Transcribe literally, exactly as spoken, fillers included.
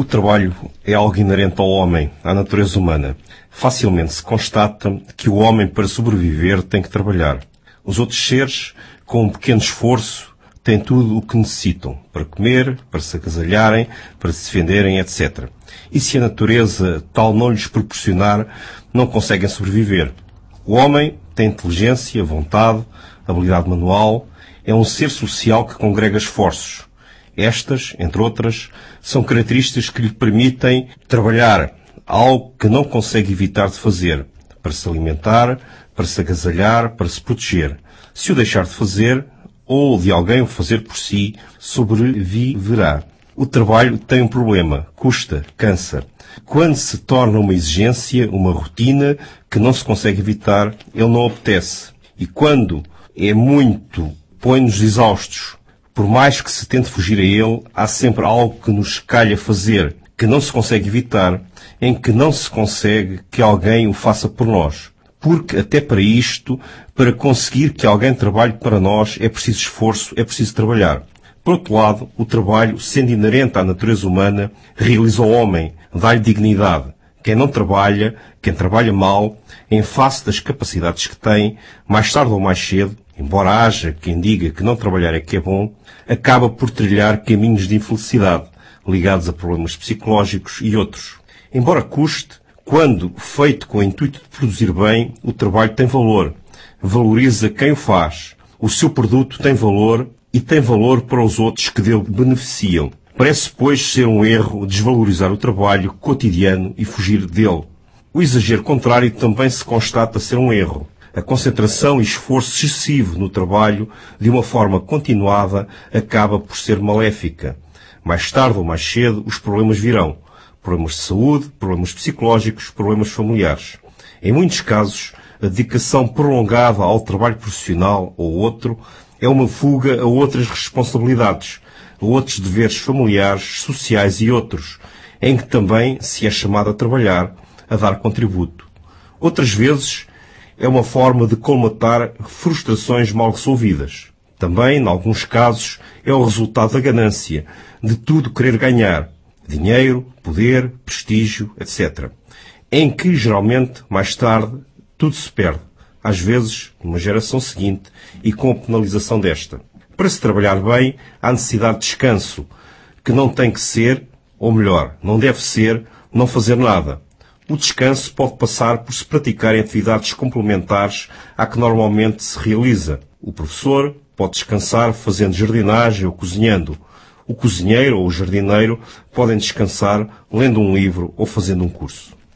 O trabalho é algo inerente ao homem, à natureza humana. Facilmente se constata que o homem, para sobreviver, tem que trabalhar. Os outros seres, com um pequeno esforço, têm tudo o que necessitam para comer, para se agasalharem, para se defenderem, etcétera. E se a natureza tal não lhes proporcionar, não conseguem sobreviver. O homem tem inteligência, vontade, habilidade manual, é um ser social que congrega esforços. Estas, entre outras, são características que lhe permitem trabalhar, algo que não consegue evitar de fazer, para se alimentar, para se agasalhar, para se proteger. Se o deixar de fazer, ou de alguém o fazer por si, sobreviverá. O trabalho tem um problema, custa, cansa. Quando se torna uma exigência, uma rotina, que não se consegue evitar, ele não apetece. E quando é muito, põe-nos exaustos. Por mais que se tente fugir a ele, há sempre algo que nos calha fazer, que não se consegue evitar, em que não se consegue que alguém o faça por nós. Porque até para isto, para conseguir que alguém trabalhe para nós, é preciso esforço, é preciso trabalhar. Por outro lado, o trabalho, sendo inerente à natureza humana, realiza o homem, dá-lhe dignidade. Quem não trabalha, quem trabalha mal, em face das capacidades que tem, mais tarde ou mais cedo, embora haja quem diga que não trabalhar é que é bom, acaba por trilhar caminhos de infelicidade, ligados a problemas psicológicos e outros. Embora custe, quando feito com o intuito de produzir bem, o trabalho tem valor. Valoriza quem o faz. O seu produto tem valor e tem valor para os outros que dele beneficiam. Parece, pois, ser um erro desvalorizar o trabalho cotidiano e fugir dele. O exagero contrário também se constata ser um erro. A concentração e esforço excessivo no trabalho, de uma forma continuada, acaba por ser maléfica. Mais tarde ou mais cedo, os problemas virão. Problemas de saúde, problemas psicológicos, problemas familiares. Em muitos casos, a dedicação prolongada ao trabalho profissional ou outro é uma fuga a outras responsabilidades, a outros deveres familiares, sociais e outros, em que também se é chamado a trabalhar, a dar contributo. Outras vezes, é uma forma de colmatar frustrações mal resolvidas. Também, em alguns casos, é o resultado da ganância, de tudo querer ganhar. Dinheiro, poder, prestígio, etcétera. Em que, geralmente, mais tarde, tudo se perde. Às vezes, numa geração seguinte e com a penalização desta. Para se trabalhar bem, há necessidade de descanso, que não tem que ser, ou melhor, não deve ser, não fazer nada. O descanso pode passar por se praticarem atividades complementares à que normalmente se realiza. O professor pode descansar fazendo jardinagem ou cozinhando. O cozinheiro ou o jardineiro podem descansar lendo um livro ou fazendo um curso.